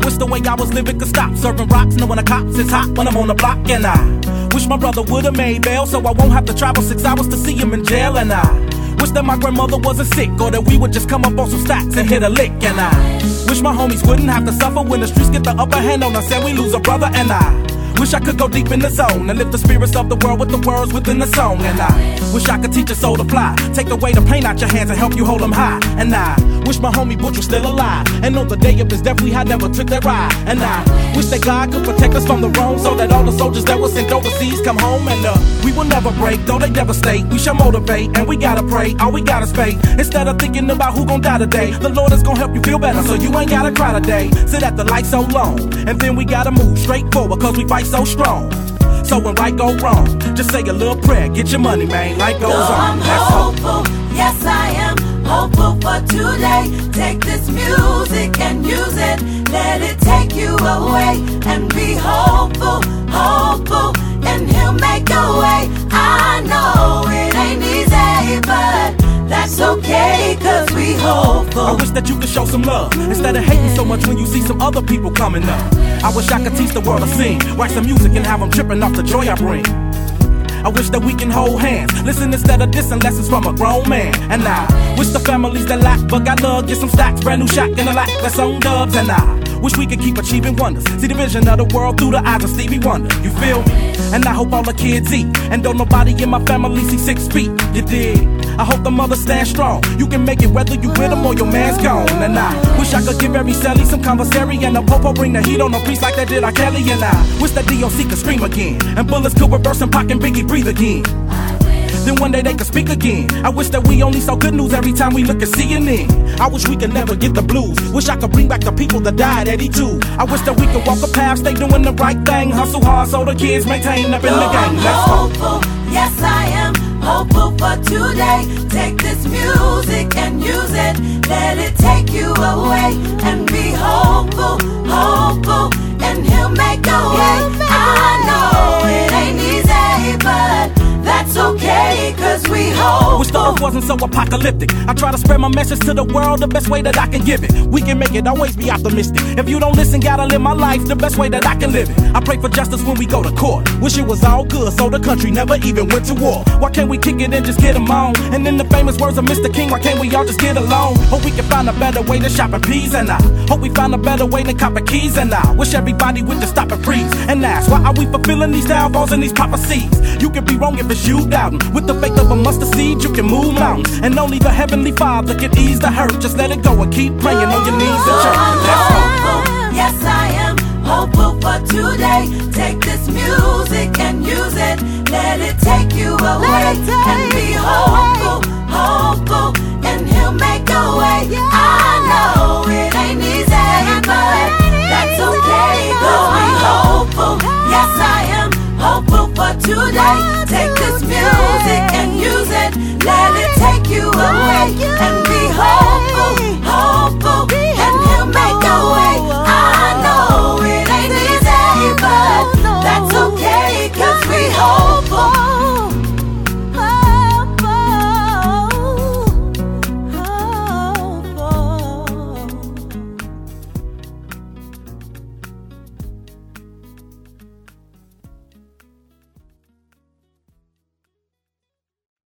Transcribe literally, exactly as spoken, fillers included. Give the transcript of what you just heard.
wish the way I was living could stop. Serving rocks, knowing the cops is hot when I'm on the block. And I wish my brother would've made bail, so I won't have to travel six hours to see him in jail. And I wish that my grandmother wasn't sick, or that we would just come up on some stacks and hit a lick. And I wish my homies wouldn't have to suffer when the streets get the upper hand on us and we lose a brother. And I wish I could go deep in the zone and lift the spirits of the world with the words within the song. And I wish I could teach a soul to fly, take the weight of pain out your hands and help you hold them high. And I wish my homie Butch was still alive, and on the day of his death we had never took that ride. And I wish that God could protect us from the wrong, so that all the soldiers that were sent overseas come home. And uh, we will never break, though they devastate. We shall motivate, and we gotta pray. All we got is faith. Instead of thinking about who gon' die today, the Lord is gon' help you feel better, so you ain't gotta cry today. Sit at the light so long, and then we gotta move straight forward, cause we fight so strong. So when right go wrong, just say a little prayer, get your money, man, life goes so on. I'm hopeful, yes I am hopeful for today. Take this music and use it, let it take you away. And be hopeful, hopeful, and he'll make a way. I know it ain't easy, but that's okay, cause we hopeful. I wish that you could show some love, instead of hating so much when you see some other people coming up. I wish I could teach the world to sing, write some music and have them tripping off the joy I bring. I wish that we can hold hands, listen instead of dissing, lessons from a grown man. And I wish the families that lack but got love get some stacks, brand new shack in the lack, that's on dubs. And I wish we could keep achieving wonders, see the vision of the world through the eyes of Stevie Wonder. You feel me? And I hope all the kids eat, and don't nobody in my family see six feet. You dig? I hope the mother stand strong. You can make it whether you with him or your man's gone. And I wish I could give every Sally some commissary, and the popo bring the heat on the priest like that did R. Kelly. And I wish that D O C could scream again, and bullets could reverse and Pac and Biggie breathe again. Then one day they could speak again. I wish that we only saw good news every time we look at C N N. I wish we could never get the blues. Wish I could bring back the people that died at eighty-two. I wish that we could walk a path, stay doing the right thing, hustle hard so the kids maintain up in the game. Let's go. Hopeful, yes I am hopeful for today. Take this music and use it, let it take you away. And be hopeful, hopeful, and he'll make a way. I know it ain't easy, but that's okay, cause we hope. Wish the earth wasn't so apocalyptic. I try to spread my message to the world the best way that I can give it. We can make it, always be optimistic. If you don't listen, gotta live my life the best way that I can live it. I pray for justice when we go to court. Wish it was all good so the country never even went to war. Why can't we kick it and just get them on? And in the famous words of Mister King, why can't we all just get along? Hope we can find a better way to shop in peas. And I hope we find a better way than copping keys. And I wish everybody would just stop and freeze and ask, why are we fulfilling these downfalls and these prophecies? You can be wrong if it's you doubting. With the faith of a mustard seed, you can move mountains. And only the Heavenly Father can ease the hurt. Just let it go and keep praying on your knees in church. Let's hopeful, yes I am hopeful for today. Take this music and use it, let it take you away. And be hopeful, hopeful, and he'll make a way. I know it ain't easy, but that's okay, cause we hopeful. Yes I am hopeful for today.